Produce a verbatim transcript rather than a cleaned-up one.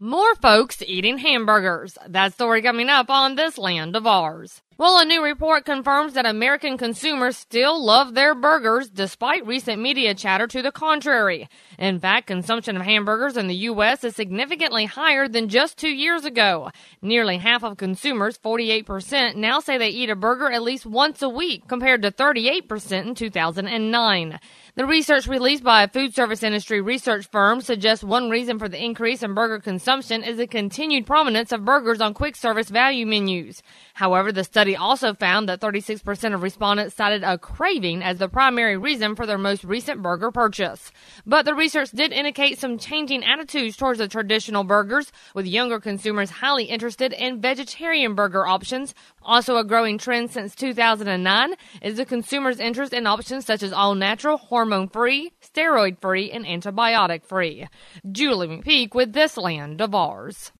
More folks eating hamburgers. That story coming up on This Land of Ours. Well, a new report confirms that American consumers still love their burgers despite recent media chatter to the contrary. In fact, consumption of hamburgers in the U S is significantly higher than just two years ago. Nearly half of consumers, forty-eight percent, now say they eat a burger at least once a week, compared to thirty-eight percent in two thousand nine. The research released by a food service industry research firm suggests one reason for the increase in burger consumption is the continued prominence of burgers on quick service value menus. However, the study also found that thirty-six percent of respondents cited a craving as the primary reason for their most recent burger purchase. But the research did indicate some changing attitudes towards the traditional burgers, with younger consumers highly interested in vegetarian burger options. Also a growing trend since two thousand nine is the consumer's interest in options such as all-natural, hormone-free, steroid-free, and antibiotic-free. Julie McPeak with This Land of Ours.